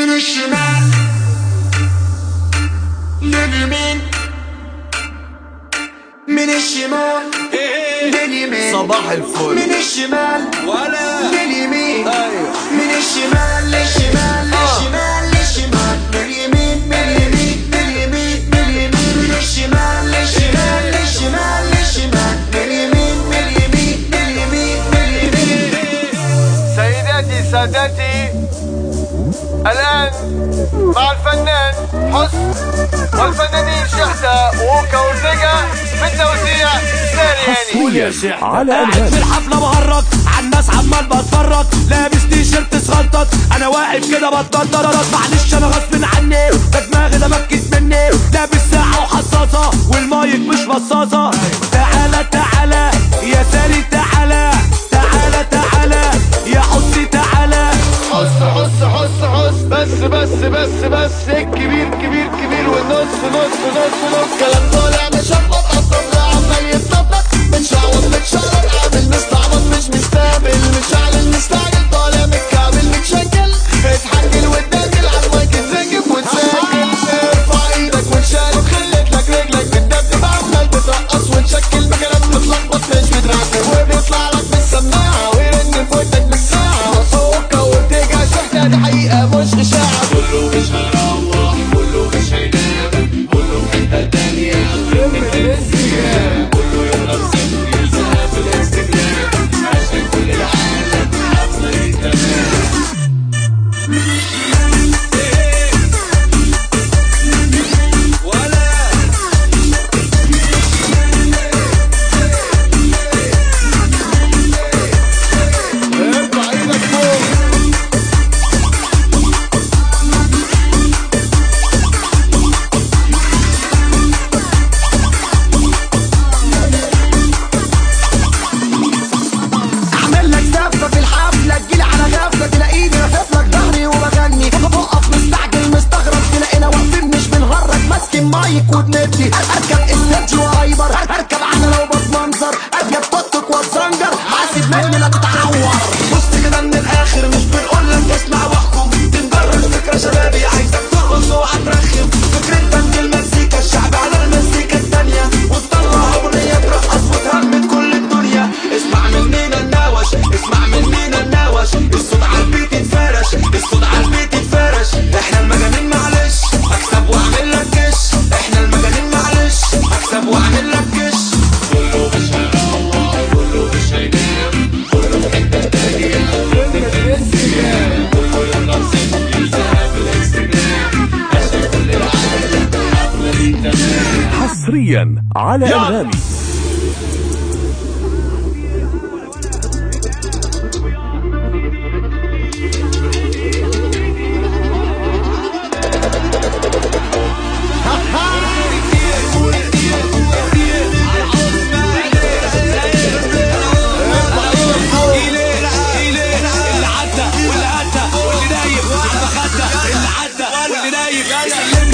من الشمال لليمين، من الشمال لليمين، صباح الفل من الشمال ولا لليمين، ايوه من الشمال للشمال للشمال للشمال، لليمين من اليمين من اليمين من اليمين، من الشمال للشمال للشمال للشمال، لليمين من اليمين من اليمين من اليمين. سيداتي سادتي، الآن مع الفنان حسن والفنانين شحتة ووكا وورتيجا بالتوزيع ساري هاني. على قاعد في الحفلة بهرج عالناس عمال بتفرج، لابس تيشيرت صغنطط انا واقف كده بتنطط، معلش انا غصب عني ده دماغي ده مكت مني، لابس ساعة وحصاصة والمايك مش بصاصة. تعالى تعالى يا ساري تعالى تعالى تعالى يا حسي تعالى، حس حس حس حس بس الكبير كبير كبير والنص نص نص نص، كلام طالع مشبط الطبل عمال يتنطط، متشعوط متشرط عامل مستعبط مش مستقبل، متشعلل مستعجل طالع متكعبل متشكل، اتحنجل واتداخل عالمايك تزنجف وتسجل، ارفع ايدك وتشارك خليت لك رجلك بتدبدب عمال تترقص وتشكل بكلام متلخبط مش مترتب، وبيطلع لك بالسماعة ويرن في ودنك بالساعة، وكا وورتيجا شحتة دي حقيقة مش إشاعة. كله مش هيروح كله مش هينام كله في حتة تانية قمة الانسجام، كله يضرب صفر يلزقها في الانستجرام عشان كل العالم حفلة تمام. مايك وبنبني اركب استنج وهايبر، اركب على لو بتمنظر، اركب توك توك واتزنجر، حاسب مني لا تتعور. بص كده من الاخر مش بنقول لك اسمع واحكم، تنجرب فكره شبابي عايزك ترقص وهترخم، فكره بند المزيكا الشعب على المزيكا التانيه، وتطلع اغنيه ترقص وتهمد كل الدنيا. اسمع مننا النوش اسمع مننا النوش، الصوت على البيت يتفرش الصوت على البيت يتفرش، احنا المجانين معلش اكسب واعمل لك كش، احنا المجانين معلش اكسب واعمل لك كش. كله مش هيروح كله مش هينام كله في حته تانية قمة الانسجام، كله يضرب صفر يلزقها في الانستجرام عشان كل العالم حفلة دي تمام. حصريا على انغامي. اللي عدى واللي نايم على المخدة، اللي عدى واللي نايم